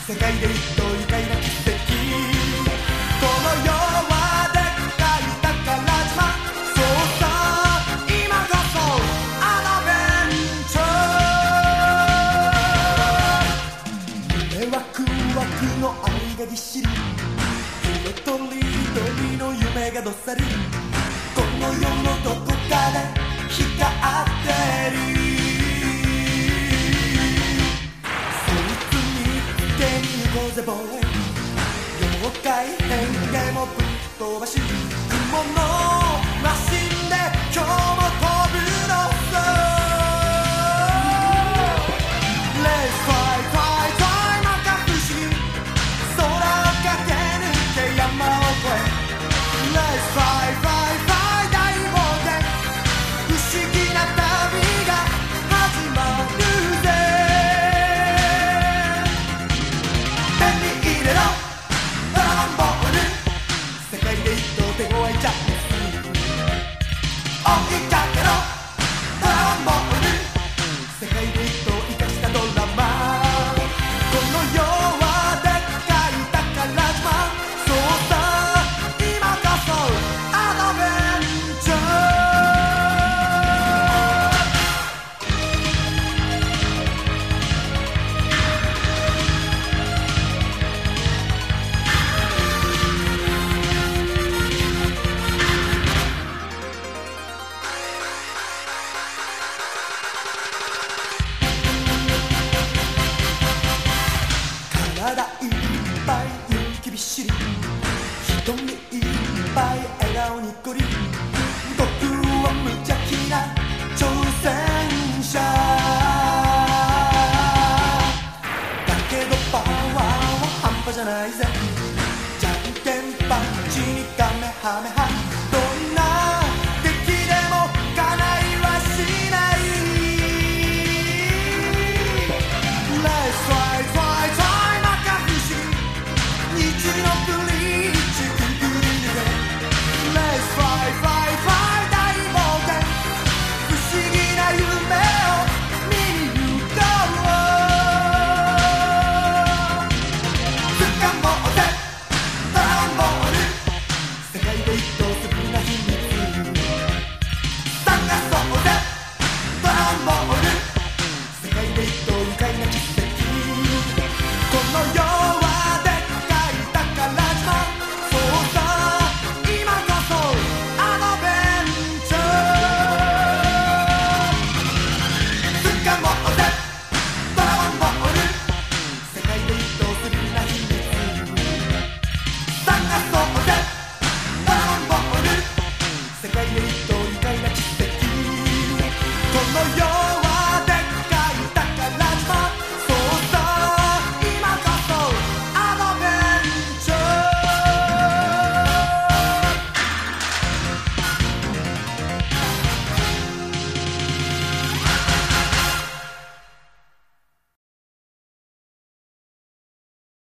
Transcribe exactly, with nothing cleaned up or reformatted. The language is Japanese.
世界で一等愉快な奇跡、この世はでっかい宝島、そうさ今こそアドベンチャー、夢ワクワクの愛がぎっしり、色とりどりの夢がどっさり、この世のどこかで光ってる、そいつ見つけに行こうぜボーイ、妖怪変化もぶっ飛ばし、雲のマシンで今日も飛ぶのさ、レースファイファイファイまか不思議、空を駆け抜け山を越え、レースファイファイファイ体いっぱい勇気びっしり、瞳いっぱい笑顔にっこり、僕は無邪気な挑戦者だけどパワーは半端じゃないぜ、じゃんけんパンチにカメハメハ